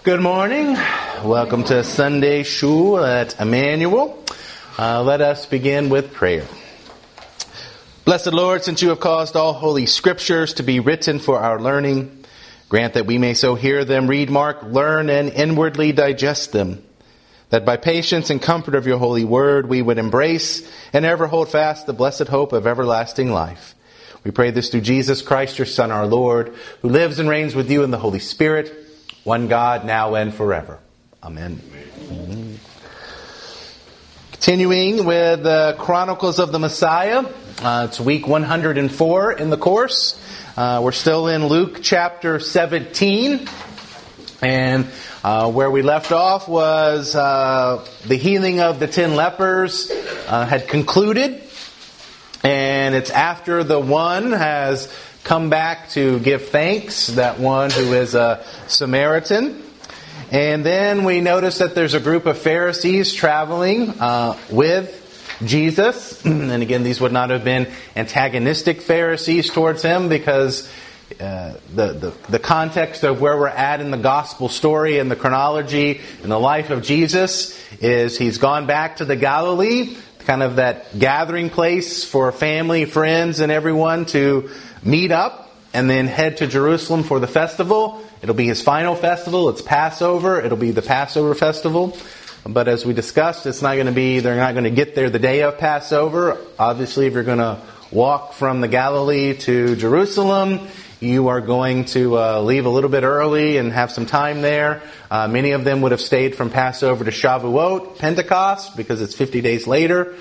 Good morning. Welcome to Sunday Shul at Emmanuel. Let us begin with prayer. Blessed Lord, since you have caused all holy scriptures to be written for our learning, grant that we may so hear them, read, mark, learn, and inwardly digest them, that by patience and comfort of your holy word we would embrace and ever hold fast the blessed hope of everlasting life. We pray this through Jesus Christ, your Son, our Lord, who lives and reigns with you in the Holy Spirit, one God, now and forever. Amen. Amen. Continuing with the Chronicles of the Messiah. It's week 104 in the course. We're still in Luke chapter 17. And where we left off was the healing of the 10 lepers had concluded. And it's after the one has come back to give thanks, that one who is a Samaritan. And then we notice that there's a group of Pharisees traveling with Jesus. And again, these would not have been antagonistic Pharisees towards him, because the context of where we're at in the gospel story and the chronology in the life of Jesus is he's gone back to the Galilee, kind of that gathering place for family, friends, and everyone to meet up and then head to Jerusalem for the festival. It'll be his final festival. It's Passover. It'll be the Passover festival. But as we discussed, they're not going to get there the day of Passover. Obviously, if you're going to walk from the Galilee to Jerusalem, you are going to leave a little bit early and have some time there. Many of them would have stayed from Passover to Shavuot, Pentecost, because it's 50 days later.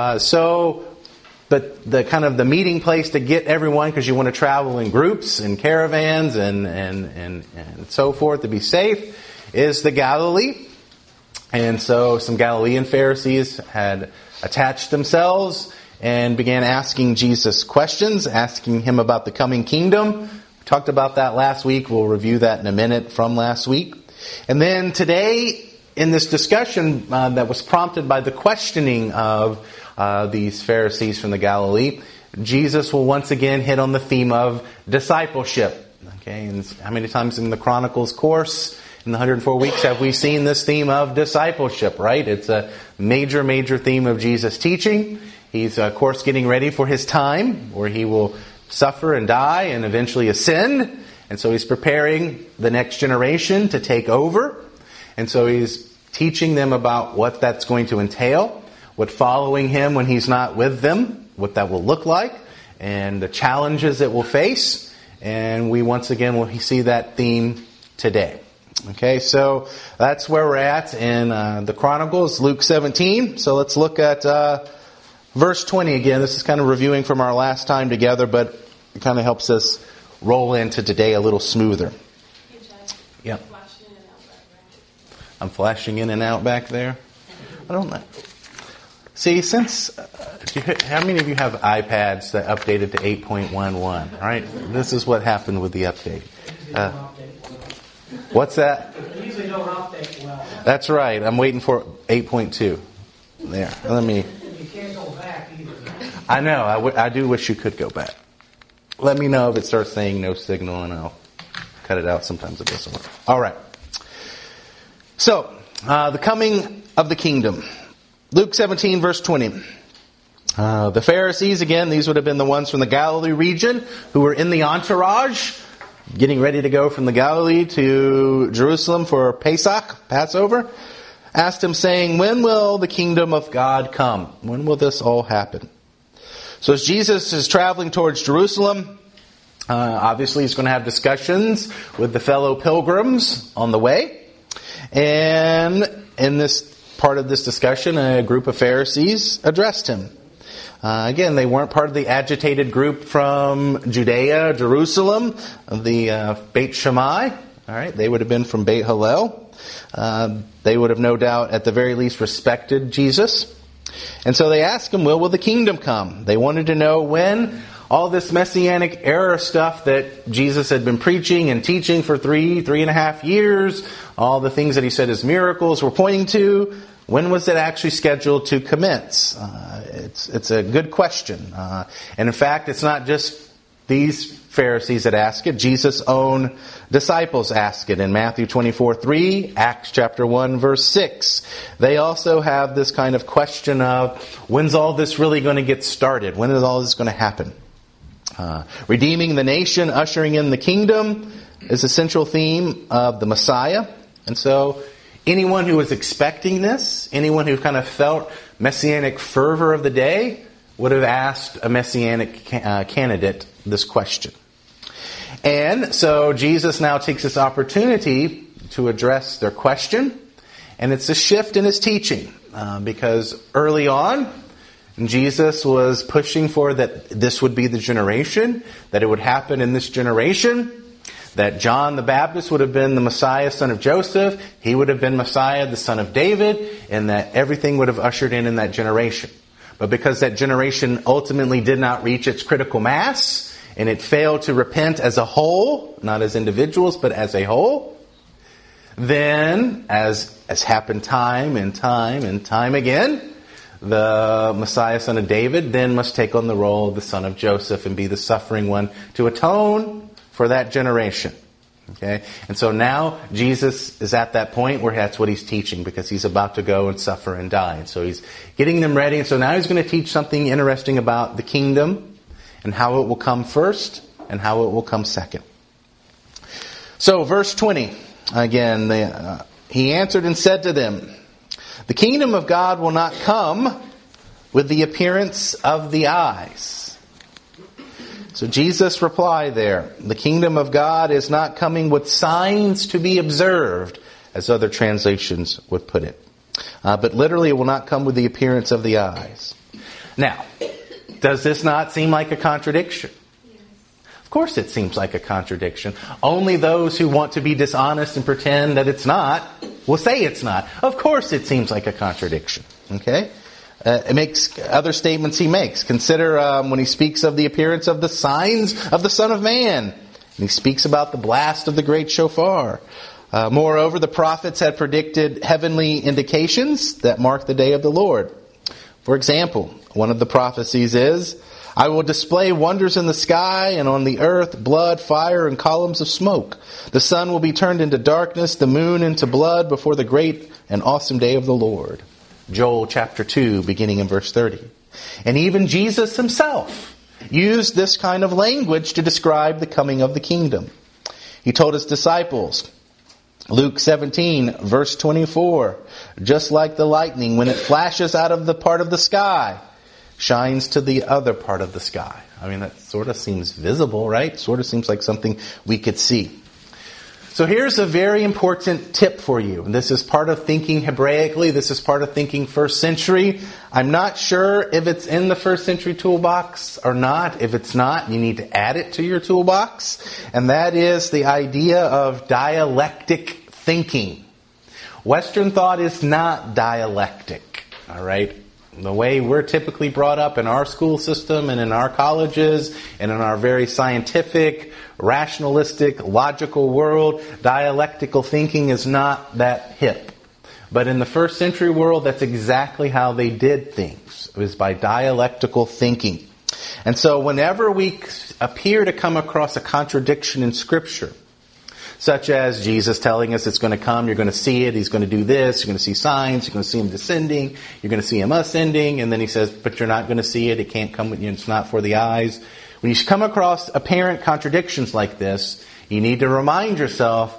But the kind of the meeting place to get everyone, because you want to travel in groups and caravans and so forth to be safe, is the Galilee. And so some Galilean Pharisees had attached themselves and began asking Jesus questions, asking him about the coming kingdom. We talked about that last week. We'll review that in a minute from last week. And then today, in this discussion that was prompted by the questioning of these Pharisees from the Galilee, Jesus will once again hit on the theme of discipleship. Okay, and how many times in the Chronicles course, in the 104 weeks, have we seen this theme of discipleship, right? It's a major, major theme of Jesus' teaching. He's, of course, getting ready for his time where he will suffer and die and eventually ascend. And so he's preparing the next generation to take over. And so he's teaching them about what that's going to entail, what following him when he's not with them, what that will look like, and the challenges it will face. And we once again will see that theme today. Okay, so that's where we're at in the Chronicles, Luke 17. So let's look at verse 20 again. This is kind of reviewing from our last time together, but it kind of helps us roll into today a little smoother. Hey, Chad. Yep. Flashing in and out back there. I'm flashing in and out back there. I don't know. See, how many of you have iPads that updated to 8.11? Right? This is what happened with the update. What's that? They usually don't update well. That's right. I'm waiting for 8.2. There. You can't go back either. I know. I do wish you could go back. Let me know if it starts saying no signal, and I'll cut it out. Sometimes it doesn't work. All right. So, the coming of the kingdom. Luke 17, verse 20. The Pharisees, again, these would have been the ones from the Galilee region who were in the entourage, getting ready to go from the Galilee to Jerusalem for Pesach, Passover, asked him, saying, "When will the kingdom of God come? When will this all happen?" So as Jesus is traveling towards Jerusalem, obviously he's going to have discussions with the fellow pilgrims on the way. And in this part of this discussion, a group of Pharisees addressed him. Again, they weren't part of the agitated group from Judea, Jerusalem, the Beit Shammai. All right, they would have been from Beit Hillel. They would have no doubt, at the very least, respected Jesus. And so they asked him, will the kingdom come? They wanted to know when all this messianic era stuff that Jesus had been preaching and teaching for 3.5 years, all the things that he said his miracles were pointing to, when was it actually scheduled to commence? It's a good question. And in fact, it's not just these Pharisees that ask it, Jesus' own disciples ask it in Matthew 24:3, Acts chapter 1, verse 6. They also have this kind of question of, when's all this really going to get started? When is all this going to happen? Redeeming the nation, ushering in the kingdom is a central theme of the Messiah. And so anyone who was expecting this, anyone who kind of felt messianic fervor of the day, would have asked a messianic candidate this question. And so Jesus now takes this opportunity to address their question. And it's a shift in his teaching. Because early on, Jesus was pushing for that this would be the generation, that it would happen in this generation, that John the Baptist would have been the Messiah, son of Joseph, he would have been Messiah, the son of David, and that everything would have ushered in that generation. But because that generation ultimately did not reach its critical mass, and it failed to repent as a whole, not as individuals, but as a whole, then, as happened time and time again, the Messiah, son of David, then must take on the role of the son of Joseph and be the suffering one to atone for that generation. Okay? And so now Jesus is at that point where that's what he's teaching, because he's about to go and suffer and die. And so he's getting them ready. And so now he's going to teach something interesting about the kingdom and how it will come first and how it will come second. So verse 20, again, he answered and said to them, the kingdom of God will not come with the appearance of the eyes. So Jesus replied there, the kingdom of God is not coming with signs to be observed, as other translations would put it. But literally, it will not come with the appearance of the eyes. Now, does this not seem like a contradiction? Yes. Of course it seems like a contradiction. Only those who want to be dishonest and pretend that it's not will say it's not. Of course it seems like a contradiction. Okay? It makes other statements he makes. Consider when he speaks of the appearance of the signs of the Son of Man. And he speaks about the blast of the great shofar. Moreover, the prophets had predicted heavenly indications that mark the day of the Lord. For example, one of the prophecies is, I will display wonders in the sky and on the earth, blood, fire, and columns of smoke. The sun will be turned into darkness, the moon into blood before the great and awesome day of the Lord. Joel chapter 2, beginning in verse 30. And even Jesus himself used this kind of language to describe the coming of the kingdom. He told his disciples, Luke 17, verse 24, just like the lightning, when it flashes out of the part of the sky, shines to the other part of the sky. I mean, that sort of seems visible, right? Sort of seems like something we could see. So here's a very important tip for you. And this is part of thinking Hebraically. This is part of thinking first century. I'm not sure if it's in the first century toolbox or not. If it's not, you need to add it to your toolbox. And that is the idea of dialectic thinking. Western thought is not dialectic. All right? The way we're typically brought up in our school system and in our colleges and in our very scientific, rationalistic, logical world, dialectical thinking is not that hip. But in the first century world, that's exactly how they did things. It was by dialectical thinking. And so whenever we appear to come across a contradiction in Scripture, such as Jesus telling us it's going to come, you're going to see it, he's going to do this, you're going to see signs, you're going to see him descending, you're going to see him ascending, and then he says, but you're not going to see it, it can't come with you, it's not for the eyes. When you come across apparent contradictions like this, you need to remind yourself,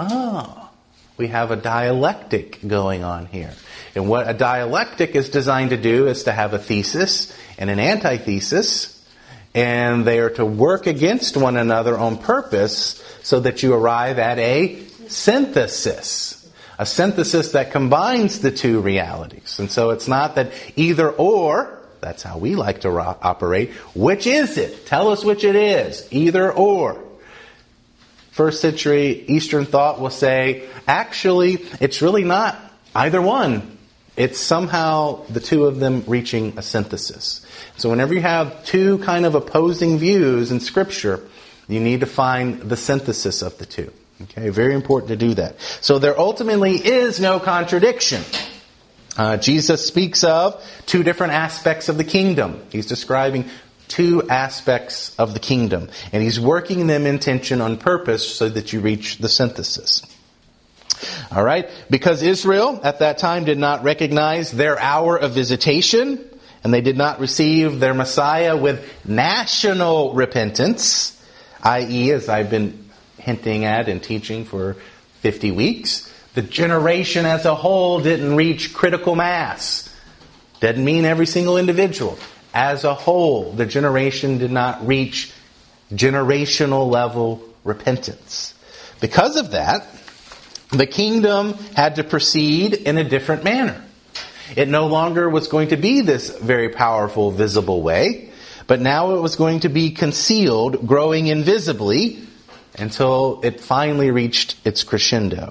we have a dialectic going on here. And what a dialectic is designed to do is to have a thesis and an antithesis, and they are to work against one another on purpose so that you arrive at a synthesis. A synthesis that combines the two realities. And so it's not that either or, that's how we like to operate. Which is it? Tell us which it is. Either or. First century Eastern thought will say, actually, it's really not either one. It's somehow the two of them reaching a synthesis. So whenever you have two kind of opposing views in Scripture, you need to find the synthesis of the two. Okay, very important to do that. So there ultimately is no contradiction. Jesus speaks of two different aspects of the kingdom. He's describing two aspects of the kingdom. And he's working them in tension on purpose so that you reach the synthesis. All right? Because Israel at that time did not recognize their hour of visitation, and they did not receive their Messiah with national repentance, i.e., as I've been hinting at and teaching for 50 weeks, the generation as a whole didn't reach critical mass. Doesn't mean every single individual. As a whole, the generation did not reach generational level repentance. Because of that, the kingdom had to proceed in a different manner. It no longer was going to be this very powerful, visible way, but now it was going to be concealed, growing invisibly, until it finally reached its crescendo.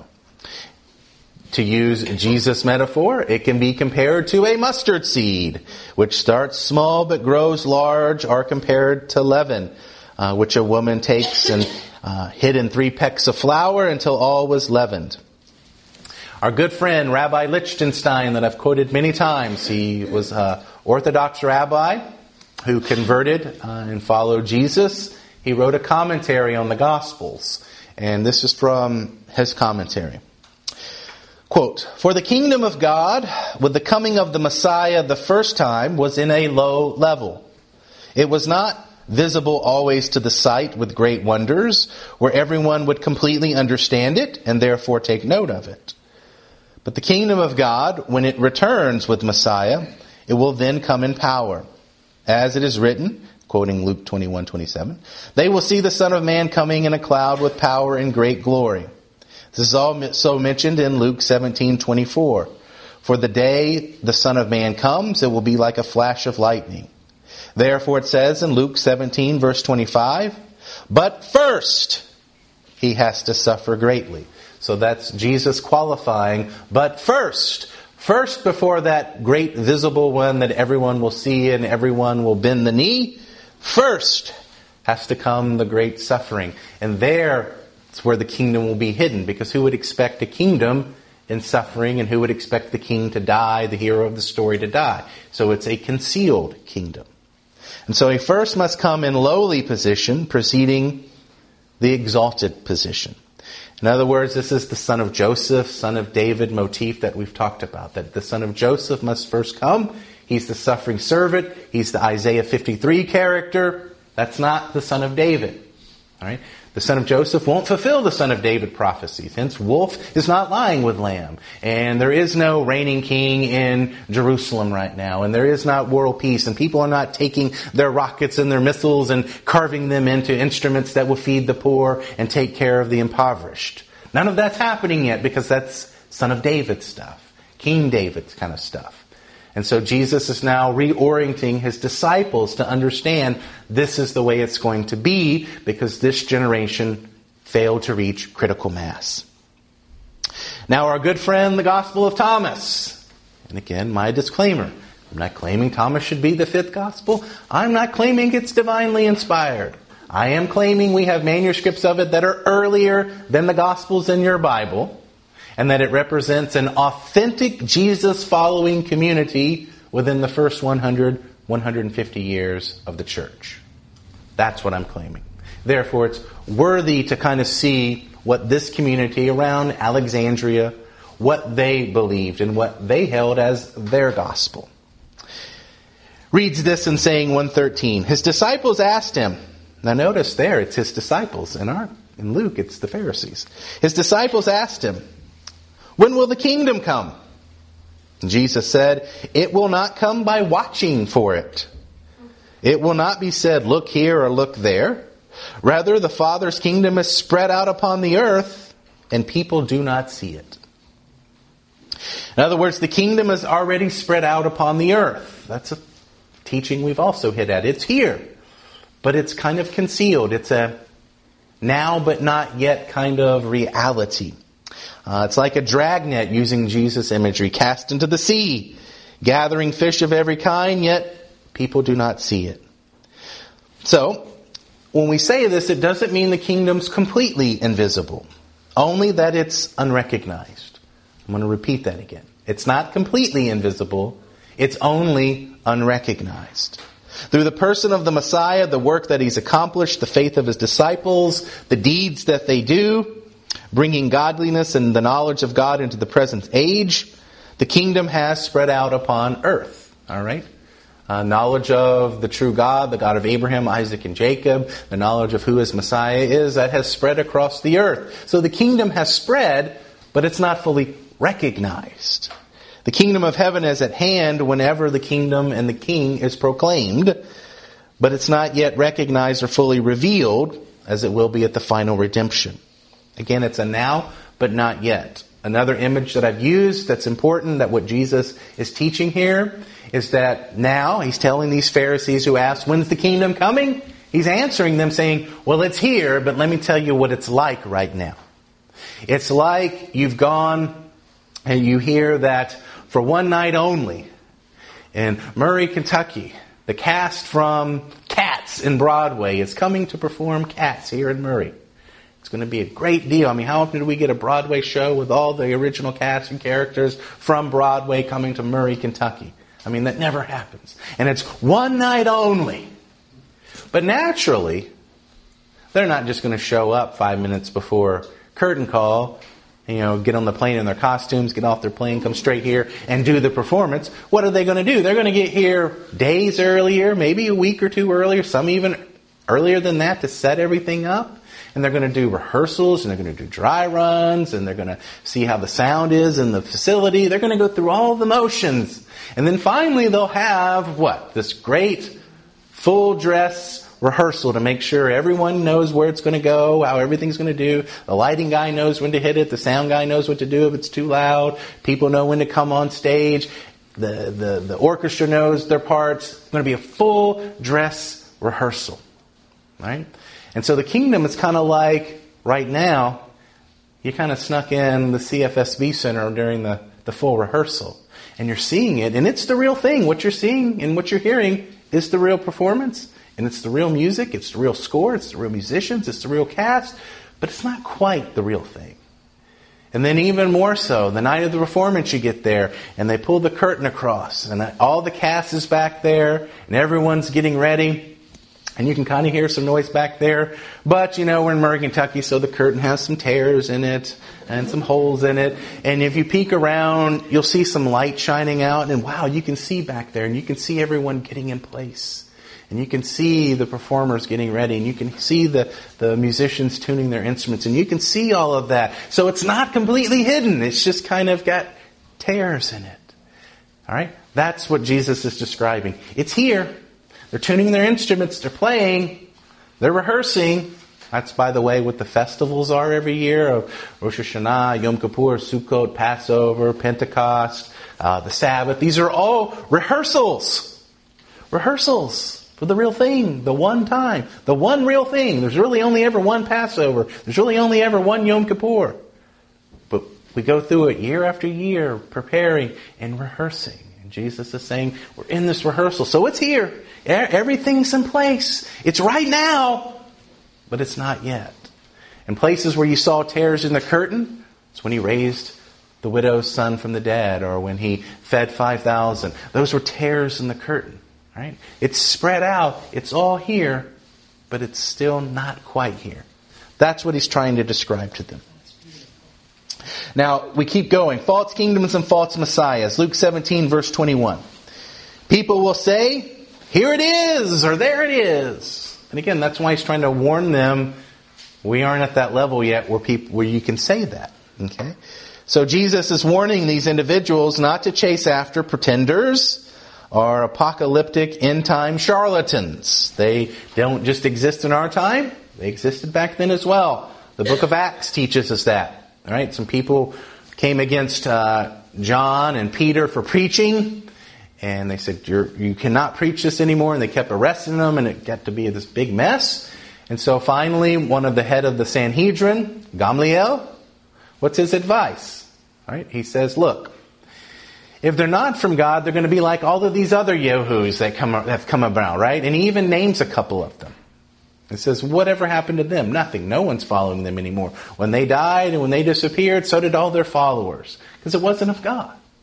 To use Jesus' metaphor, it can be compared to a mustard seed, which starts small but grows large, or compared to leaven, which a woman takes and hid in 3 pecks of flour until all was leavened. Our good friend, Rabbi Lichtenstein, that I've quoted many times, he was an Orthodox rabbi who converted and followed Jesus. He wrote a commentary on the Gospels, and this is from his commentary. Quote, "For the kingdom of God, with the coming of the Messiah the first time, was in a low level. It was not visible always to the sight with great wonders, where everyone would completely understand it and therefore take note of it. But the kingdom of God, when it returns with Messiah, it will then come in power. As it is written," quoting Luke 21:27, "they will see the Son of Man coming in a cloud with power and great glory." This is also mentioned in Luke 17:24. "For the day the Son of Man comes, it will be like a flash of lightning." Therefore it says in Luke 17 verse 25, "But first he has to suffer greatly." So that's Jesus qualifying, but first before that great visible one that everyone will see and everyone will bend the knee, first has to come the great suffering. And there it's where the kingdom will be hidden, because who would expect a kingdom in suffering, and who would expect the king to die, the hero of the story to die? So it's a concealed kingdom. And so he first must come in lowly position, preceding the exalted position. In other words, this is the son of Joseph, son of David motif that we've talked about. That the son of Joseph must first come. He's the suffering servant. He's the Isaiah 53 character. That's not the son of David. All right? The son of Joseph won't fulfill the son of David prophecies. Hence, wolf is not lying with lamb. And there is no reigning king in Jerusalem right now. And there is not world peace. And people are not taking their rockets and their missiles and carving them into instruments that will feed the poor and take care of the impoverished. None of that's happening yet, because that's son of David stuff. King David kind of stuff. And so Jesus is now reorienting his disciples to understand this is the way it's going to be, because this generation failed to reach critical mass. Now our good friend, the Gospel of Thomas. And again, my disclaimer. I'm not claiming Thomas should be the 5th Gospel. I'm not claiming it's divinely inspired. I am claiming we have manuscripts of it that are earlier than the Gospels in your Bible, and that it represents an authentic Jesus-following community within the first 100, 150 years of the church. That's what I'm claiming. Therefore, it's worthy to kind of see what this community around Alexandria, what they believed and what they held as their gospel. Reads this in saying 113. His disciples asked him. Now notice there, it's his disciples. In Luke, it's the Pharisees. His disciples asked him, "When will the kingdom come?" Jesus said, "It will not come by watching for it. It will not be said, 'Look here' or 'Look there.' Rather, the Father's kingdom is spread out upon the earth, and people do not see it." In other words, the kingdom is already spread out upon the earth. That's a teaching we've also hit at. It's here, but it's kind of concealed. It's a now but not yet kind of reality. It's like a dragnet, using Jesus' imagery, cast into the sea, gathering fish of every kind, yet people do not see it. So, when we say this, it doesn't mean the kingdom's completely invisible, only that it's unrecognized. I'm going to repeat that again. It's not completely invisible, it's only unrecognized. Through the person of the Messiah, the work that he's accomplished, the faith of his disciples, the deeds that they do, bringing godliness and the knowledge of God into the present age, the kingdom has spread out upon earth. All right? Knowledge of the true God, the God of Abraham, Isaac, and Jacob, the knowledge of who his Messiah is, that has spread across the earth. So the kingdom has spread, but it's not fully recognized. The kingdom of heaven is at hand whenever the kingdom and the king is proclaimed, but it's not yet recognized or fully revealed as it will be at the final redemption. Again, it's a now, but not yet. Another image that I've used that's important, that what Jesus is teaching here, is that now he's telling these Pharisees who ask, when's the kingdom coming? He's answering them saying, well, it's here, but let me tell you what it's like right now. It's like you've gone and you hear that for one night only in Murray, Kentucky, the cast from Cats in Broadway is coming to perform Cats here in Murray. It's going to be a great deal. I mean, how often do we get a Broadway show with all the original cast and characters from Broadway coming to Murray, Kentucky? I mean, that never happens. And it's one night only. But naturally, they're not just going to show up 5 minutes before curtain call, get on the plane in their costumes, get off their plane, come straight here and do the performance. What are they going to do? They're going to get here days earlier, maybe a week or two earlier, some even earlier than that, to set everything up. And they're going to do rehearsals, and they're going to do dry runs, and they're going to see how the sound is in the facility. They're going to go through all the motions. And then finally they'll have, this great full dress rehearsal to make sure everyone knows where it's going to go, how everything's going to do. The lighting guy knows when to hit it. The sound guy knows what to do if it's too loud. People know when to come on stage. The orchestra knows their parts. It's going to be a full dress rehearsal. Right? And so the kingdom is kind of like, right now, you kind of snuck in the CFSB Center during the full rehearsal. And you're seeing it, and it's the real thing. What you're seeing and what you're hearing is the real performance. And it's the real music, it's the real score, it's the real musicians, it's the real cast. But it's not quite the real thing. And then even more so, the night of the performance you get there, and they pull the curtain across, and all the cast is back there, and everyone's getting ready. And you can kind of hear some noise back there. But, we're in Murray, Kentucky, so the curtain has some tears in it and some holes in it. And if you peek around, you'll see some light shining out. And wow, you can see back there. And you can see everyone getting in place. And you can see the performers getting ready. And you can see the musicians tuning their instruments. And you can see all of that. So it's not completely hidden. It's just kind of got tears in it. All right? That's what Jesus is describing. It's here. They're tuning their instruments, they're playing, they're rehearsing. That's, by the way, what the festivals are every year of Rosh Hashanah, Yom Kippur, Sukkot, Passover, Pentecost, the Sabbath. These are all rehearsals. Rehearsals for the real thing, the one time, the one real thing. There's really only ever one Passover. There's really only ever one Yom Kippur. But we go through it year after year, preparing and rehearsing. And Jesus is saying, we're in this rehearsal. So it's here. Everything's in place. It's right now, but it's not yet. And places where you saw tears in the curtain, it's when he raised the widow's son from the dead, or when he fed 5,000. Those were tears in the curtain. Right? It's spread out. It's all here, but it's still not quite here. That's what he's trying to describe to them. Now, we keep going. False kingdoms and false messiahs. Luke 17, verse 21. People will say, here it is, or there it is. And again, that's why he's trying to warn them, we aren't at that level yet where you can say that. Okay? So Jesus is warning these individuals not to chase after pretenders or apocalyptic end-time charlatans. They don't just exist in our time. They existed back then as well. The book of Acts teaches us that. All right? Some people came against John and Peter for preaching. And they said, you cannot preach this anymore. And they kept arresting them, and it got to be this big mess. And so finally, one of the head of the Sanhedrin, Gamliel, what's his advice? All right? He says, look, if they're not from God, they're going to be like all of these other yahoos that have come about, right? And he even names a couple of them. He says, whatever happened to them? Nothing. No one's following them anymore. When they died and when they disappeared, so did all their followers. Because it wasn't of God.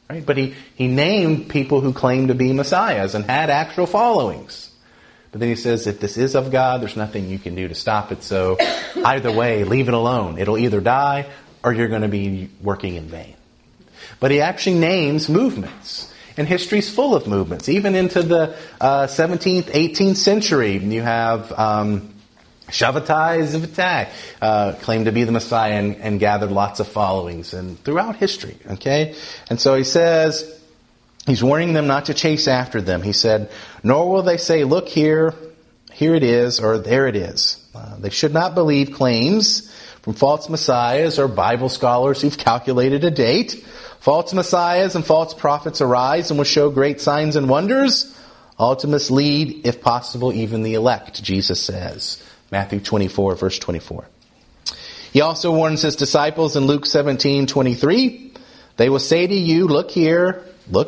Right? But he named people who claimed to be messiahs and had actual followings. But then he says, if this is of God, there's nothing you can do to stop it. So either way, leave it alone. It'll either die or you're going to be working in vain. But he actually names movements. And history's full of movements. Even into the 17th, 18th century, you have Shabbatai Zivtai claimed to be the Messiah and gathered lots of followings and throughout history. Okay? And so he says, he's warning them not to chase after them. He said, nor will they say, look here it is, or there it is. They should not believe claims from false messiahs or Bible scholars who've calculated a date. False messiahs and false prophets arise and will show great signs and wonders. All to mislead, if possible, even the elect, Jesus says. Matthew 24, verse 24. He also warns his disciples in Luke 17:23. They will say to you, look here.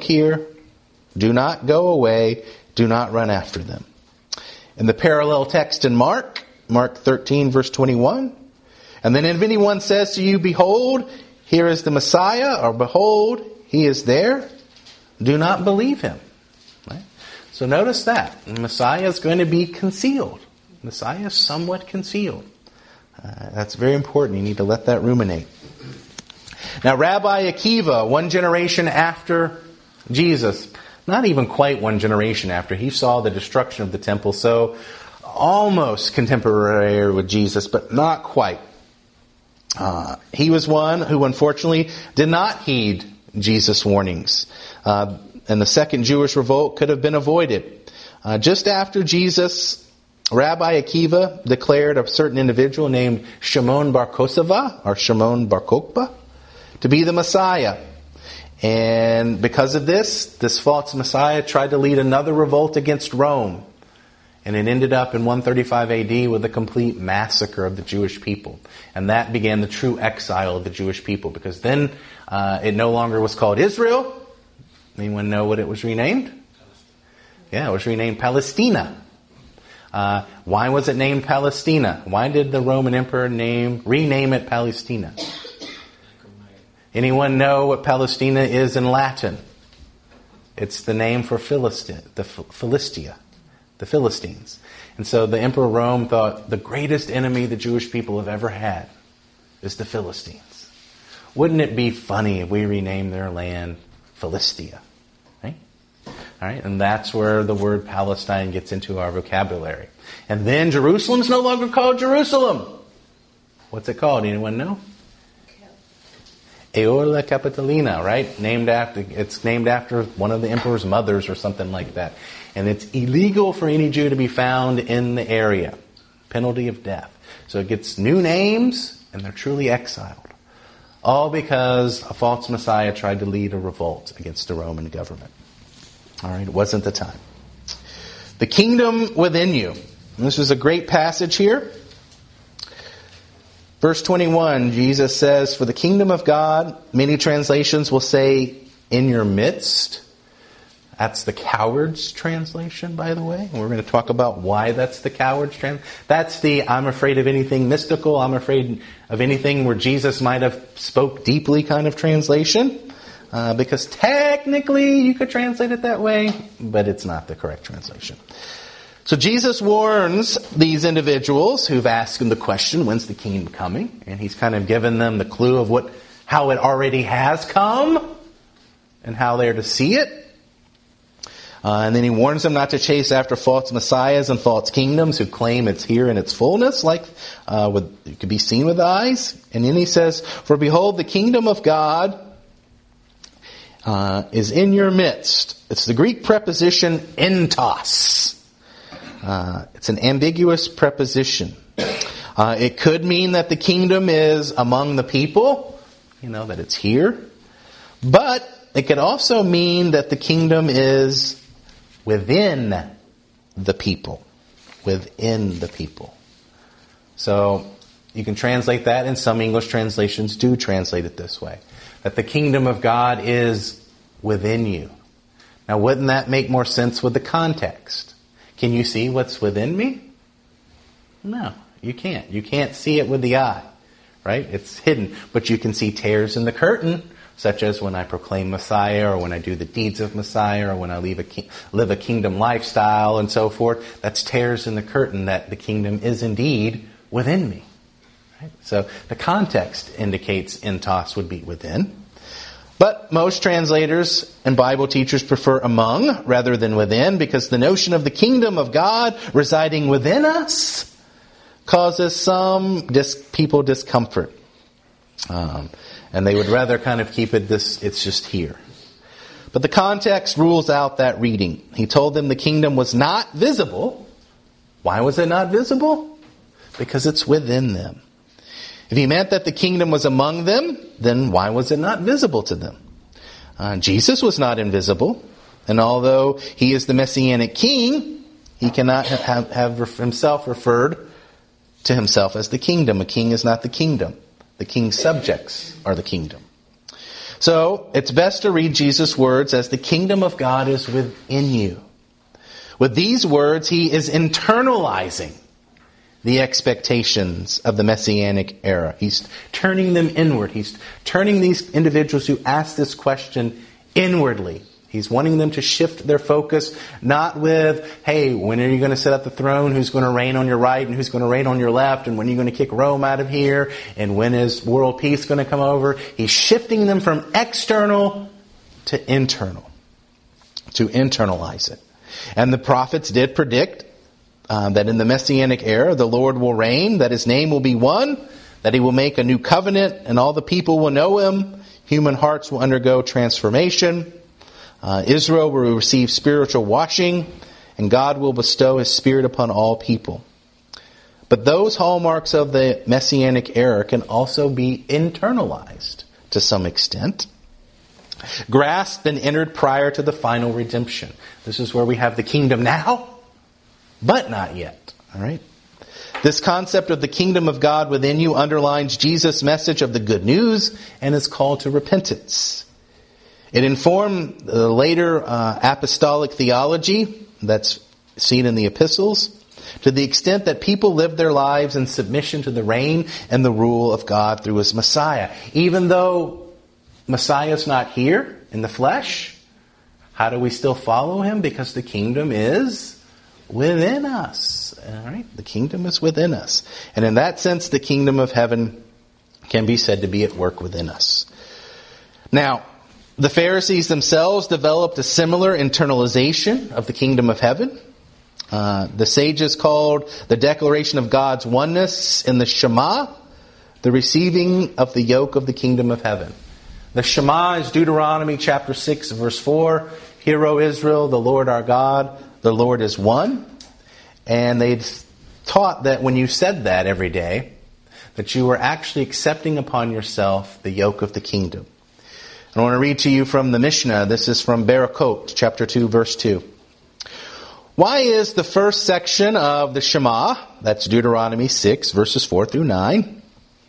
Do not go away. Do not run after them. In the parallel text in Mark 13, verse 21. And then if anyone says to you, behold, here is the Messiah, or behold, he is there, do not believe him. Right? So notice that. The Messiah is going to be concealed. Messiah is somewhat concealed. That's very important. You need to let that ruminate. Now, Rabbi Akiva, one generation after Jesus, not even quite one generation after, he saw the destruction of the temple, so almost contemporary with Jesus, but not quite. He was one who unfortunately did not heed Jesus' warnings. And the second Jewish revolt could have been avoided. Just after Jesus, Rabbi Akiva declared a certain individual named Shimon Bar Kokhba, or Shimon Bar Kokhba, to be the Messiah. And because of this false Messiah tried to lead another revolt against Rome. And it ended up in 135 AD with a complete massacre of the Jewish people. And that began the true exile of the Jewish people. Because then it no longer was called Israel. Anyone know what it was renamed? Yeah, it was renamed Palestina. Why was it named Palestina? Why did the Roman Emperor rename it Palestina? Anyone know what Palestina is in Latin? It's the name for Philistia, the Philistines. And so the Emperor of Rome thought the greatest enemy the Jewish people have ever had is the Philistines. Wouldn't it be funny if we rename their land Philistia? Right? All right, and that's where the word Palestine gets into our vocabulary. And then Jerusalem's no longer called Jerusalem. What's it called? Anyone know? Aeolia Capitolina, right? It's named after one of the emperor's mothers or something like that. And it's illegal for any Jew to be found in the area. Penalty of death. So it gets new names and they're truly exiled. All because a false Messiah tried to lead a revolt against the Roman government. All right, it wasn't the time. The kingdom within you. And this is a great passage here. Verse 21, Jesus says, for the kingdom of God, many translations will say, in your midst. That's the coward's translation, by the way. And we're going to talk about why that's the coward's translation. That's the I'm afraid of anything mystical, I'm afraid of anything where Jesus might have spoke deeply kind of translation. Because technically you could translate it that way, but it's not the correct translation. So Jesus warns these individuals who've asked him the question, when's the kingdom coming? And he's kind of given them the clue of how it already has come and how they're to see it. And then he warns them not to chase after false messiahs and false kingdoms who claim it's here in its fullness, like it could be seen with the eyes. And then he says, for behold, the kingdom of God is in your midst. It's the Greek preposition entos. It's an ambiguous preposition. It could mean that the kingdom is among the people, that it's here. But it could also mean that the kingdom is within the people. Within the people. So you can translate that, and some English translations do translate it this way. That the kingdom of God is within you. Now, wouldn't that make more sense with the context? Can you see what's within me? No, you can't. You can't see it with the eye, right? It's hidden. But you can see tears in the curtain such as when I proclaim Messiah, or when I do the deeds of Messiah, or when I live a kingdom lifestyle and so forth. That's tears in the curtain that the kingdom is indeed within me. Right? So the context indicates entos would be within. But most translators and Bible teachers prefer among rather than within, because the notion of the kingdom of God residing within us causes some people discomfort. And they would rather kind of keep it's just here. But the context rules out that reading. He told them the kingdom was not visible. Why was it not visible? Because it's within them. If he meant that the kingdom was among them, then why was it not visible to them? Jesus was not invisible. And although he is the Messianic king, he cannot have himself referred to himself as the kingdom. A king is not the kingdom. The king's subjects are the kingdom. So it's best to read Jesus' words as the kingdom of God is within you. With these words, he is internalizing the expectations of the Messianic era. He's turning them inward. He's turning these individuals who ask this question inwardly. He's wanting them to shift their focus, not with, hey, when are you going to sit at the throne? Who's going to reign on your right and who's going to reign on your left? And when are you going to kick Rome out of here? And when is world peace going to come over? He's shifting them from external to internal, to internalize it. And the prophets did predict that in the Messianic era, the Lord will reign, that his name will be one, that he will make a new covenant, and all the people will know him. Human hearts will undergo transformation. Israel will receive spiritual washing, and God will bestow his Spirit upon all people. But those hallmarks of the Messianic era can also be internalized to some extent, grasped and entered prior to the final redemption. This is where we have the kingdom now, but not yet. All right. This concept of the kingdom of God within you underlines Jesus' message of the good news and his call to repentance. It informed the later apostolic theology that's seen in the epistles, to the extent that people live their lives in submission to the reign and the rule of God through his Messiah. Even though Messiah's not here in the flesh, how do we still follow him? Because the kingdom is within us. All right? The kingdom is within us. And in that sense, the kingdom of heaven can be said to be at work within us. Now, the Pharisees themselves developed a similar internalization of the kingdom of heaven. The sages called the declaration of God's oneness in the Shema the receiving of the yoke of the kingdom of heaven. The Shema is Deuteronomy chapter 6, verse 4. Hear, O Israel, the Lord our God, the Lord is one. And they taught that when you said that every day, that you were actually accepting upon yourself the yoke of the kingdom. I want to read to you from the Mishnah. This is from Barakot, chapter 2, verse 2. Why is the first section of the Shema, that's Deuteronomy 6, verses 4 through 9,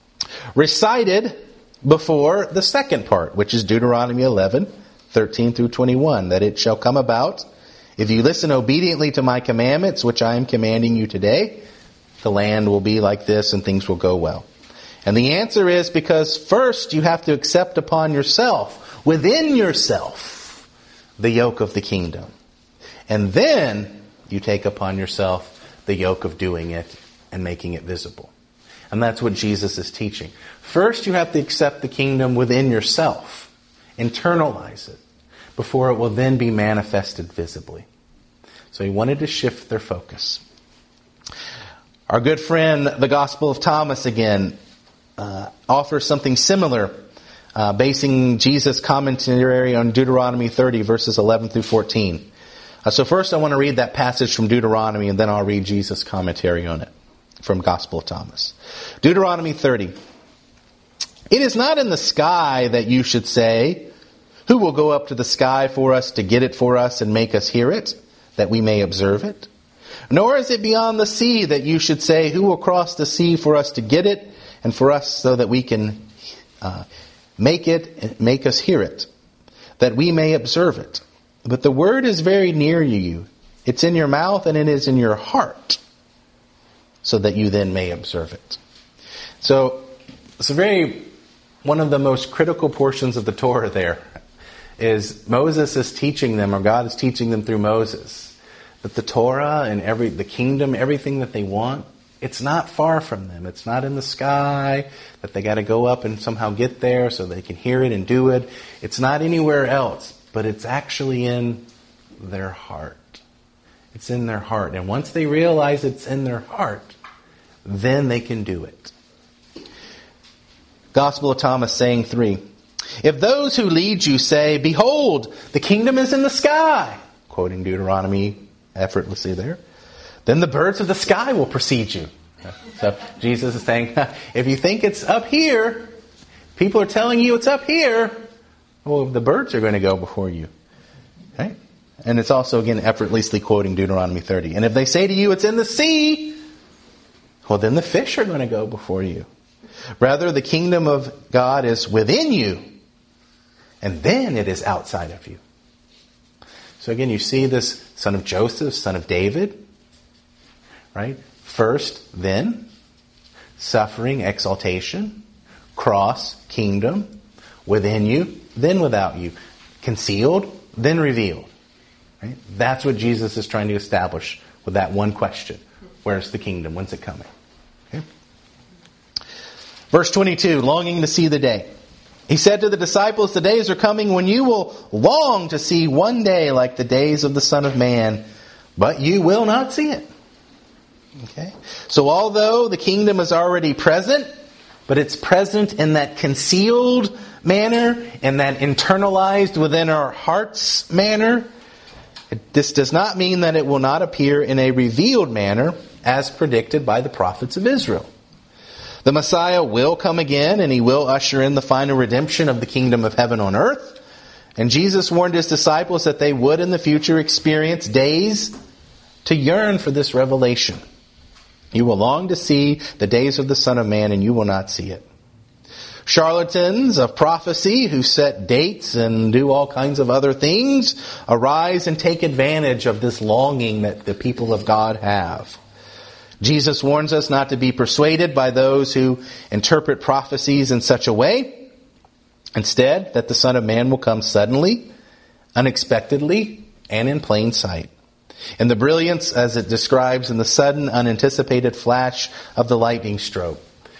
recited before the second part, which is Deuteronomy 11, 13 through 21, that it shall come about, if you listen obediently to my commandments, which I am commanding you today, the land will be like this and things will go well. And the answer is because first you have to accept upon yourself, within yourself, the yoke of the kingdom. And then you take upon yourself the yoke of doing it and making it visible. And that's what Jesus is teaching. First you have to accept the kingdom within yourself. Internalize it before it will then be manifested visibly. So he wanted to shift their focus. Our good friend, the Gospel of Thomas again, offers something similar, basing Jesus' commentary on Deuteronomy 30, verses 11 through 14. So first I want to read that passage from Deuteronomy, and then I'll read Jesus' commentary on it from Gospel of Thomas. Deuteronomy 30. It is not in the sky that you should say, who will go up to the sky for us to get it for us and make us hear it, that we may observe it? Nor is it beyond the sea that you should say, who will cross the sea for us to get it, and for us so that we can make us hear it, that we may observe it. But the word is very near you. It's in your mouth and it is in your heart, so that you then may observe it. So it's a very one of the most critical portions of the Torah there is Moses is teaching them, or God is teaching them through Moses, that the Torah and the kingdom, everything that they want, it's not far from them. It's not in the sky, that they got to go up and somehow get there so they can hear it and do it. It's not anywhere else, but it's actually in their heart. It's in their heart. And once they realize it's in their heart, then they can do it. Gospel of Thomas, saying 3. If those who lead you say, behold, the kingdom is in the sky, quoting Deuteronomy effortlessly there, then the birds of the sky will precede you. So Jesus is saying, if you think it's up here, people are telling you it's up here, well, the birds are going to go before you. Okay? And it's also, again, effortlessly quoting Deuteronomy 30. And if they say to you it's in the sea, well, then the fish are going to go before you. Rather, the kingdom of God is within you, and then it is outside of you. So again, you see this son of Joseph, son of David, right? First, then, suffering, exaltation, cross, kingdom, within you, then without you, concealed, then revealed. Right? That's what Jesus is trying to establish with that one question. Where's the kingdom? When's it coming? Okay. Verse 22, longing to see the day. He said to the disciples, the days are coming when you will long to see one day like the days of the Son of Man, but you will not see it. Okay. So although the kingdom is already present, but it's present in that concealed manner, in that internalized within our hearts manner, this does not mean that it will not appear in a revealed manner as predicted by the prophets of Israel. The Messiah will come again, and he will usher in the final redemption of the kingdom of heaven on earth. And Jesus warned his disciples that they would in the future experience days to yearn for this revelation. You will long to see the days of the Son of Man, and you will not see it. Charlatans of prophecy who set dates and do all kinds of other things arise and take advantage of this longing that the people of God have. Jesus warns us not to be persuaded by those who interpret prophecies in such a way. Instead, that the Son of Man will come suddenly, unexpectedly, and in plain sight. And the brilliance, as it describes in the sudden, unanticipated flash of the lightning stroke.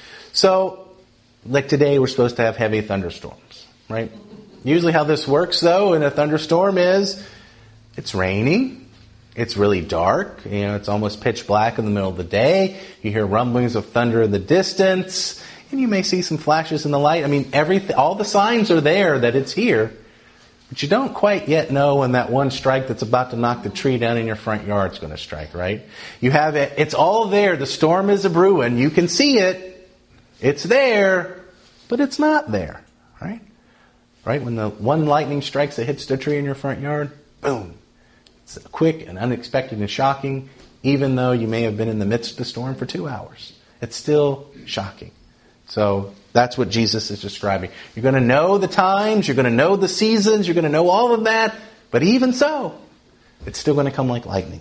So, like today, we're supposed to have heavy thunderstorms, right? Usually how this works, though, in a thunderstorm is it's raining. It's really dark. It's almost pitch black in the middle of the day. You hear rumblings of thunder in the distance. And you may see some flashes in the light. I mean, all the signs are there that it's here. But you don't quite yet know when that one strike that's about to knock the tree down in your front yard is going to strike, right? You have it. It's all there. The storm is a-brewing. You can see it. It's there. But it's not there, right? Right? When the one lightning strikes that hits the tree in your front yard, boom. It's quick and unexpected and shocking, even though you may have been in the midst of the storm for 2 hours. It's still shocking. So that's what Jesus is describing. You're going to know the times, you're going to know the seasons, you're going to know all of that, but even so, it's still going to come like lightning.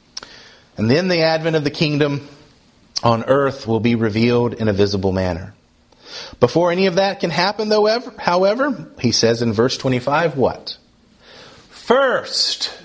And then the advent of the kingdom on earth will be revealed in a visible manner. Before any of that can happen, however, he says in verse 25, what? First,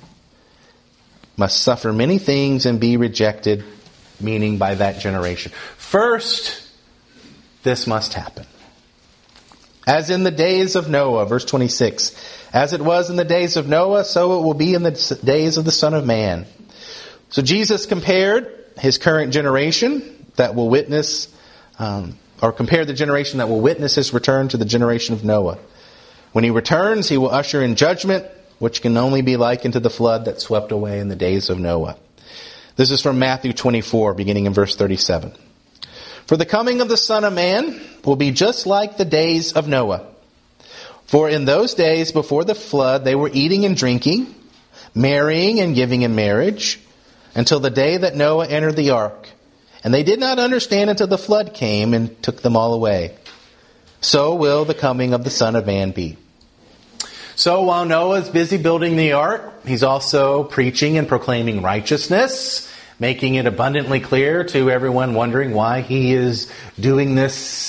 must suffer many things and be rejected, meaning by that generation. First, this must happen. As in the days of Noah, verse 26, as it was in the days of Noah, so it will be in the days of the Son of Man. So Jesus compared his current generation that will witness, or compared the generation that will witness his return to the generation of Noah. When he returns, he will usher in judgment, which can only be likened to the flood that swept away in the days of Noah. This is from Matthew 24, beginning in verse 37. For the coming of the Son of Man will be just like the days of Noah. For in those days before the flood, they were eating and drinking, marrying and giving in marriage, until the day that Noah entered the ark. And they did not understand until the flood came and took them all away. So will the coming of the Son of Man be. So while Noah is busy building the ark, he's also preaching and proclaiming righteousness, making it abundantly clear to everyone wondering why he is doing this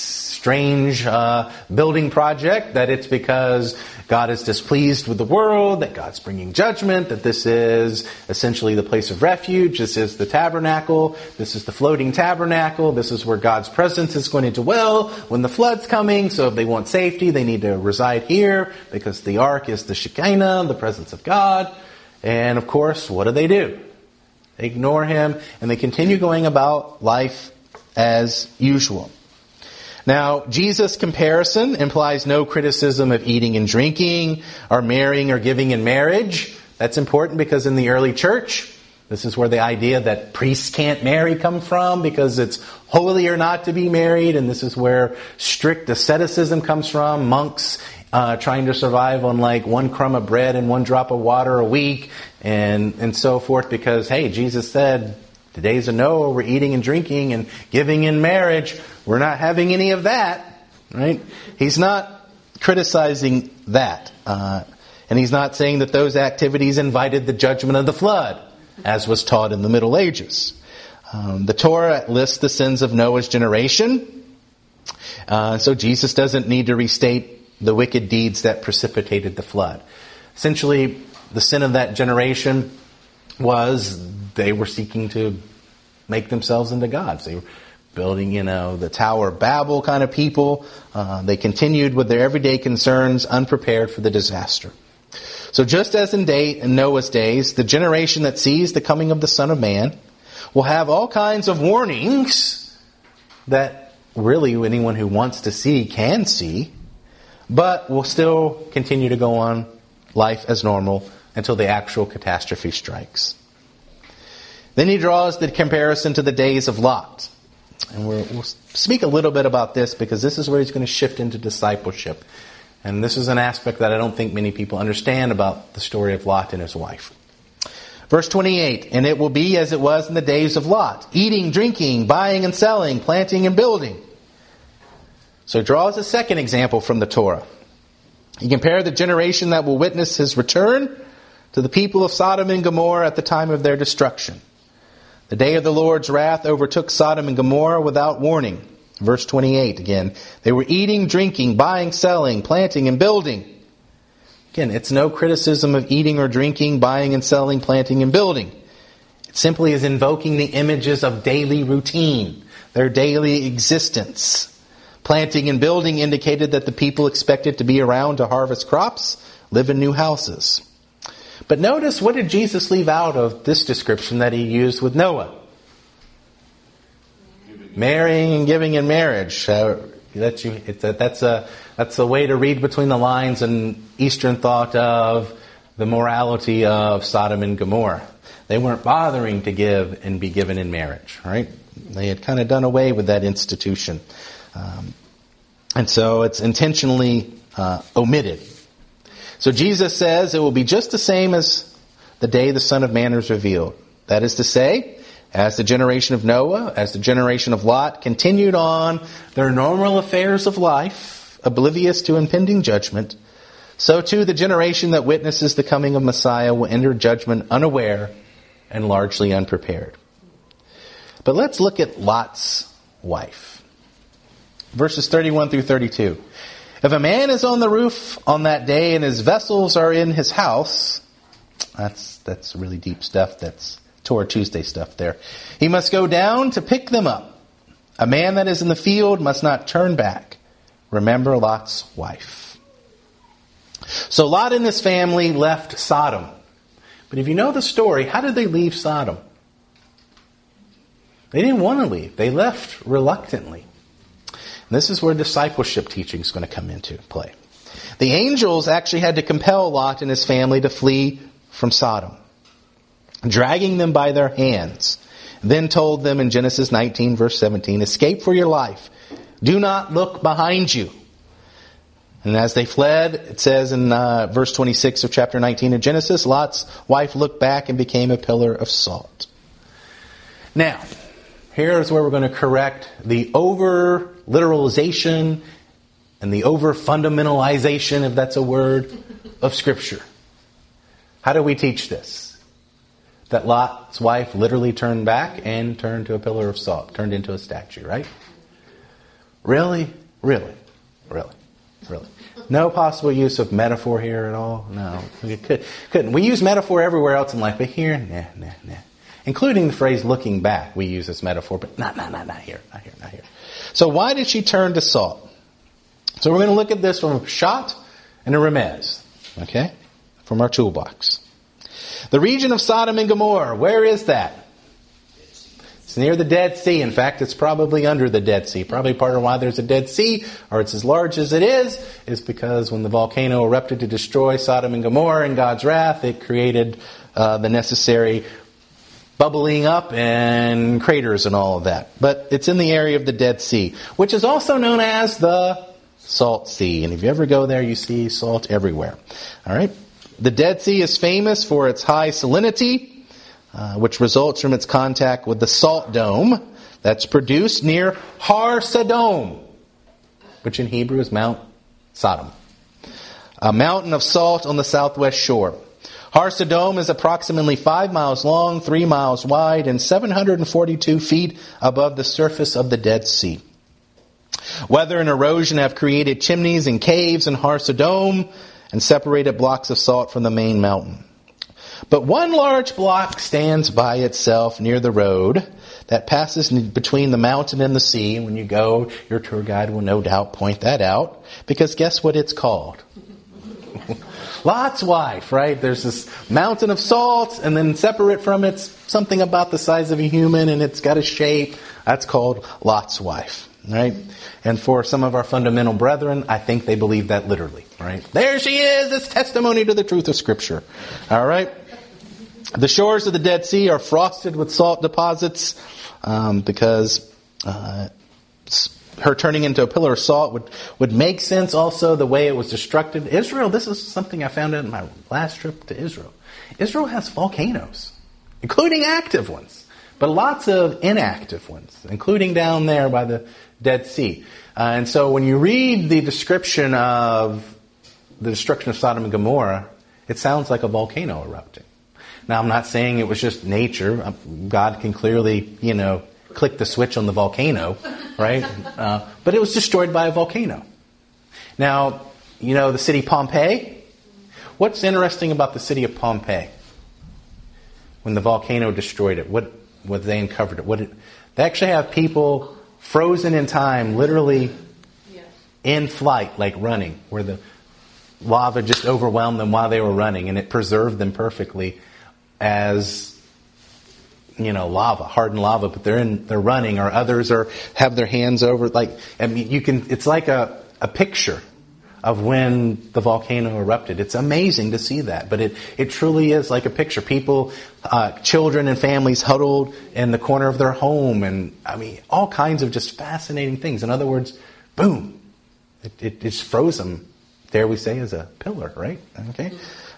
strange building project, that it's because God is displeased with the world, that God's bringing judgment, that this is essentially the place of refuge, this is the tabernacle, this is the floating tabernacle, this is where God's presence is going to dwell when the flood's coming, so if they want safety, they need to reside here, because the ark is the Shekinah, the presence of God. And of course, what do? They ignore him, and they continue going about life as usual. Now, Jesus' comparison implies no criticism of eating and drinking, or marrying or giving in marriage. That's important because in the early church, this is where the idea that priests can't marry come from, because it's holier not to be married, and this is where strict asceticism comes from. Monks trying to survive on like one crumb of bread and one drop of water a week, and so forth, because, hey, Jesus said, the days of Noah, we're eating and drinking and giving in marriage. We're not having any of that, right? He's not criticizing that. And he's not saying that those activities invited the judgment of the flood, as was taught in the Middle Ages. The Torah lists the sins of Noah's generation. So Jesus doesn't need to restate the wicked deeds that precipitated the flood. Essentially, the sin of that generation was they were seeking to make themselves into gods. They were building, the Tower of Babel kind of people. They continued with their everyday concerns, unprepared for the disaster. So just as in Noah's days, the generation that sees the coming of the Son of Man will have all kinds of warnings that really anyone who wants to see can see, but will still continue to go on life as normal until the actual catastrophe strikes. Then he draws the comparison to the days of Lot. And we'll speak a little bit about this, because this is where he's going to shift into discipleship. And this is an aspect that I don't think many people understand about the story of Lot and his wife. Verse 28, and it will be as it was in the days of Lot, eating, drinking, buying and selling, planting and building. So he draws a second example from the Torah. He compared the generation that will witness his return to the people of Sodom and Gomorrah at the time of their destruction. The day of the Lord's wrath overtook Sodom and Gomorrah without warning. Verse 28 again. They were eating, drinking, buying, selling, planting, and building. Again, it's no criticism of eating or drinking, buying and selling, planting and building. It simply is invoking the images of daily routine, their daily existence. Planting and building indicated that the people expected to be around to harvest crops, live in new houses. But notice, what did Jesus leave out of this description that he used with Noah? Marrying and giving in marriage. That's a way to read between the lines in Eastern thought of the morality of Sodom and Gomorrah. They weren't bothering to give and be given in marriage, right? They had kind of done away with that institution. And so it's intentionally omitted. So Jesus says it will be just the same as the day the Son of Man is revealed. That is to say, as the generation of Noah, as the generation of Lot continued on their normal affairs of life, oblivious to impending judgment, so too the generation that witnesses the coming of Messiah will enter judgment unaware and largely unprepared. But let's look at Lot's wife. Verses 31 through 32. If a man is on the roof on that day and his vessels are in his house, that's really deep stuff. That's Torah Tuesday stuff there. He must go down to pick them up. A man that is in the field must not turn back. Remember Lot's wife. So Lot and his family left Sodom. But if you know the story, how did they leave Sodom? They didn't want to leave. They left reluctantly. And this is where discipleship teaching is going to come into play. The angels actually had to compel Lot and his family to flee from Sodom, dragging them by their hands. Then told them in Genesis 19, verse 17, escape for your life. Do not look behind you. And as they fled, it says in verse 26 of chapter 19 of Genesis, Lot's wife looked back and became a pillar of salt. Now, here's where we're going to correct the over-literalization and the over-fundamentalization, if that's a word, of Scripture. How do we teach this? That Lot's wife literally turned back and turned to a pillar of salt, turned into a statue, right? Really? Really? No possible use of metaphor here at all? No. We couldn't. We use metaphor everywhere else in life, but here, nah. Including the phrase looking back, we use this metaphor, but not here. So why did she turn to salt? So we're going to look at this from a pshat and a remez, okay? From our toolbox. The region of Sodom and Gomorrah, where is that? It's near the Dead Sea. In fact, it's probably under the Dead Sea. Probably part of why there's a Dead Sea, or it's as large as it is because when the volcano erupted to destroy Sodom and Gomorrah in God's wrath, it created the necessary bubbling up and craters and all of that. But it's in the area of the Dead Sea, which is also known as the Salt Sea. And if you ever go there, you see salt everywhere. All right. The Dead Sea is famous for its high salinity, which results from its contact with the salt dome that's produced near Har Sodom, which in Hebrew is Mount Sodom, a mountain of salt on the southwest shore. Har Sodom is approximately 5 miles long, 3 miles wide, and 742 feet above the surface of the Dead Sea. Weather and erosion have created chimneys and caves in Har Sodom and separated blocks of salt from the main mountain. But one large block stands by itself near the road that passes between the mountain and the sea. When you go, your tour guide will no doubt point that out, because guess what it's called? Lot's wife, right? There's this mountain of salt, and then separate from it's something about the size of a human, and it's got a shape. That's called Lot's wife, right? And for some of our fundamental brethren, I think they believe that literally, right? There she is! It's testimony to the truth of Scripture. All right? The shores of the Dead Sea are frosted with salt deposits because her turning into a pillar of salt would make sense. Also, the way it was destructed. Israel, this is something I found out in my last trip to Israel. Israel has volcanoes, including active ones, but lots of inactive ones, including down there by the Dead Sea. And so when you read the description of the destruction of Sodom and Gomorrah, it sounds like a volcano erupting. Now, I'm not saying it was just nature. God can clearly, click the switch on the volcano, right? But it was destroyed by a volcano. Now, the city Pompeii? What's interesting about the city of Pompeii? When the volcano destroyed it, what they uncovered it? They actually have people frozen in time, literally in flight, like running, where the lava just overwhelmed them while they were running, and it preserved them perfectly as lava, hardened lava, but they're running, or others have their hands over, it's like a picture of when the volcano erupted. It's amazing to see that, but it truly is like a picture. People, children and families huddled in the corner of their home, and all kinds of just fascinating things. In other words, boom, it just froze them. There we say as a pillar, right? Okay.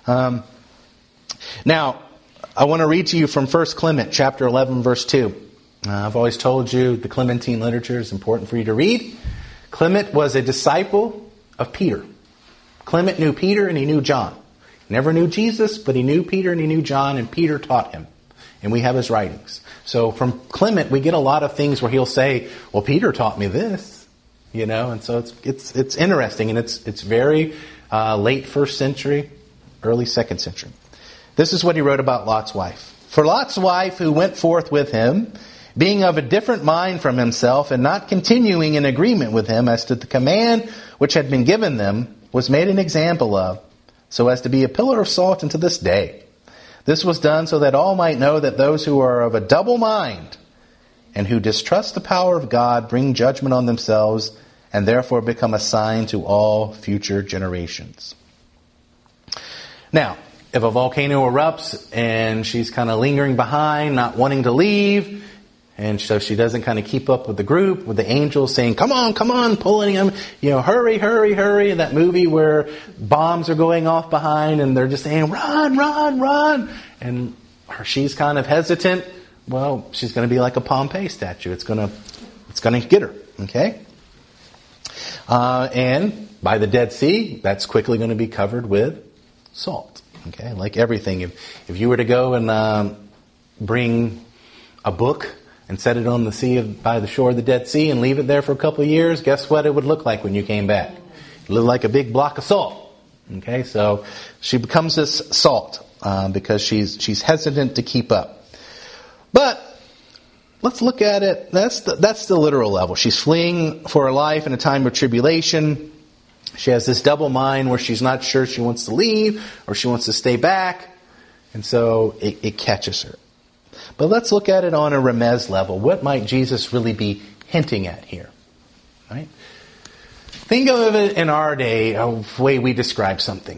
Now, I want to read to you from 1 Clement, chapter 11, verse 2. I've always told you the Clementine literature is important for you to read. Clement was a disciple of Peter. Clement knew Peter and he knew John. He never knew Jesus, but he knew Peter and he knew John, and Peter taught him. And we have his writings. So from Clement, we get a lot of things where he'll say, well, Peter taught me this, and so it's interesting, and it's very late 1st century, early 2nd century. This is what he wrote about Lot's wife. For Lot's wife, who went forth with him, being of a different mind from himself, and not continuing in agreement with him as to the command which had been given them, was made an example of, so as to be a pillar of salt unto this day. This was done so that all might know that those who are of a double mind, and who distrust the power of God, bring judgment on themselves, and therefore become a sign to all future generations. Now, if a volcano erupts and she's kind of lingering behind, not wanting to leave, and so she doesn't kind of keep up with the group, with the angels saying, come on, pulling them, hurry, hurry, hurry. That movie where bombs are going off behind and they're just saying, run, run, run. And she's kind of hesitant. Well, she's going to be like a Pompeii statue. It's going to get her. Okay? And by the Dead Sea, that's quickly going to be covered with salt. Okay, like everything. If you were to go and bring a book and set it on the sea by the shore of the Dead Sea and leave it there for a couple of years, guess what it would look like when you came back? It looked like a big block of salt. Okay, so she becomes this salt because she's hesitant to keep up. But let's look at it. That's the literal level. She's fleeing for her life in a time of tribulation. She has this double mind where she's not sure she wants to leave or she wants to stay back. And so it catches her. But let's look at it on a remez level. What might Jesus really be hinting at here? Right? Think of it in our day, a way we describe something.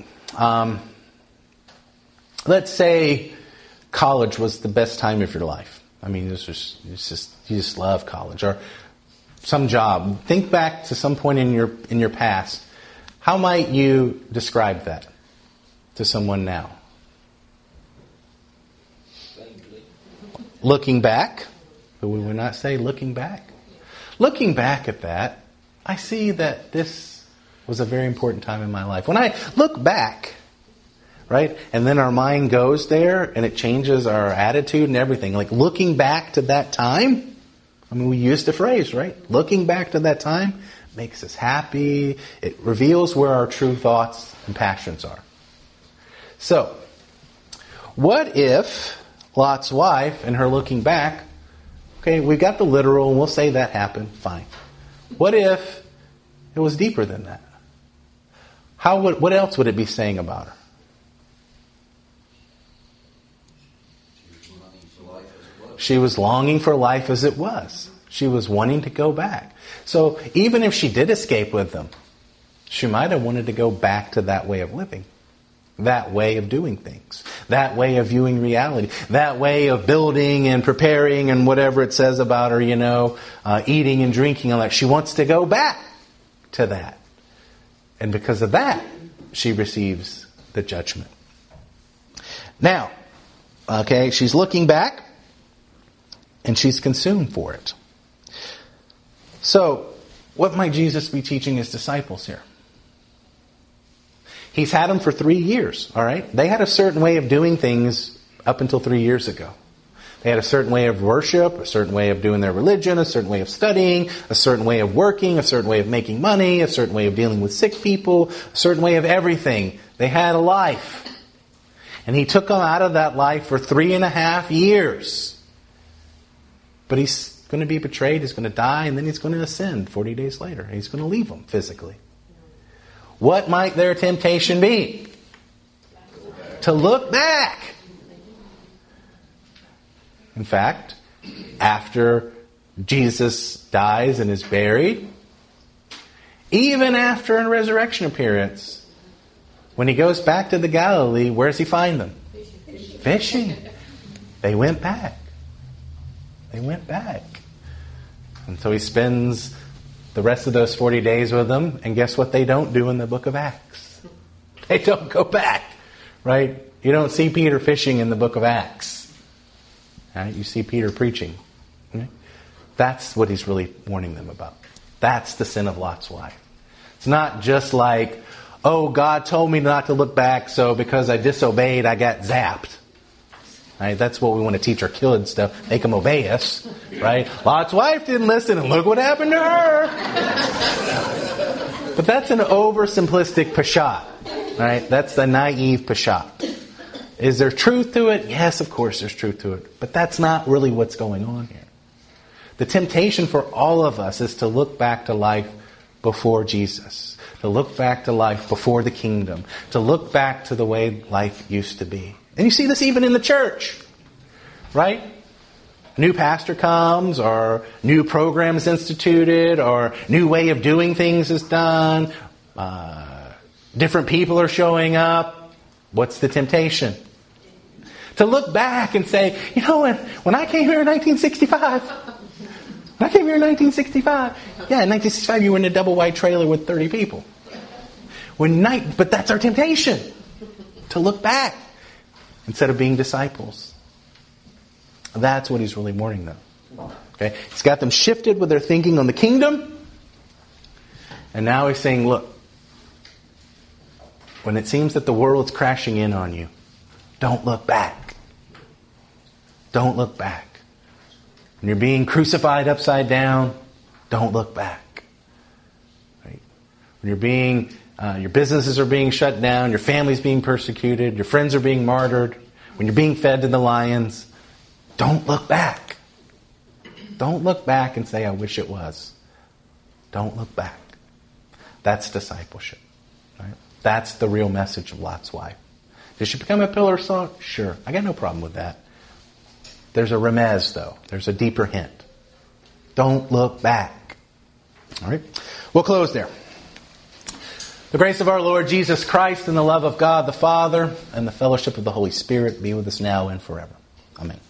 Let's say college was the best time of your life. I mean, you just love college, or some job. Think back to some point in your past. How might you describe that to someone now? Looking back, but we would not say looking back. Looking back at that, I see that this was a very important time in my life. When I look back, right, and then our mind goes there and it changes our attitude and everything. Like looking back to that time, I mean, we used the phrase, right? Looking back to that time makes us happy. It reveals where our true thoughts and passions are. So, what if Lot's wife and her looking back, okay, we got the literal and we'll say that happened, fine. What if it was deeper than that? What else would it be saying about her? She was longing for life as it was. She was wanting to go back. So even if she did escape with them, she might have wanted to go back to that way of living. That way of doing things. That way of viewing reality. That way of building and preparing and whatever it says about her, eating and drinking and that. She wants to go back to that. And because of that, she receives the judgment. Now, okay, she's looking back and she's consumed for it. So, what might Jesus be teaching his disciples here? He's had them for 3 years, all right? They had a certain way of doing things up until 3 years ago. They had a certain way of worship, a certain way of doing their religion, a certain way of studying, a certain way of working, a certain way of making money, a certain way of dealing with sick people, a certain way of everything. They had a life. And he took them out of that life for 3.5 years. But he's going to be betrayed, he's going to die, and then he's going to ascend 40 days later. He's going to leave them physically. What might their temptation be? To look back. In fact, after Jesus dies and is buried, even after a resurrection appearance, when he goes back to the Galilee, where does he find them? Fishing. They went back. They went back. And so he spends the rest of those 40 days with them, and guess what they don't do in the book of Acts? They don't go back, right? You don't see Peter fishing in the book of Acts. Right? You see Peter preaching. Right? That's what he's really warning them about. That's the sin of Lot's wife. It's not just like, oh, God told me not to look back, so because I disobeyed, I got zapped. Right? That's what we want to teach our kids stuff. Make them obey us. Right? Lot's wife didn't listen, and look what happened to her. But that's an oversimplistic pashat. Right? That's the naive pashat. Is there truth to it? Yes, of course there's truth to it. But that's not really what's going on here. The temptation for all of us is to look back to life before Jesus. To look back to life before the kingdom. To look back to the way life used to be. And you see this even in the church, right? A new pastor comes, or new program is instituted, or new way of doing things is done. Different people are showing up. What's the temptation? To look back and say, when I came here in 1965, in 1965 you were in a double wide trailer with 30 people. But that's our temptation, to look back. Instead of being disciples. That's what he's really warning them. Okay? He's got them shifted with their thinking on the kingdom. And now he's saying, look, when it seems that the world's crashing in on you, don't look back. Don't look back. When you're being crucified upside down, don't look back. Right? When you're being, your businesses are being shut down, your family's being persecuted, your friends are being martyred, when you're being fed to the lions, don't look back. Don't look back and say, I wish it was. Don't look back. That's discipleship. Right? That's the real message of Lot's wife. Did she become a pillar of salt? Sure. I got no problem with that. There's a remez, though. There's a deeper hint. Don't look back. All right? We'll close there. The grace of our Lord Jesus Christ and the love of God the Father and the fellowship of the Holy Spirit be with us now and forever. Amen.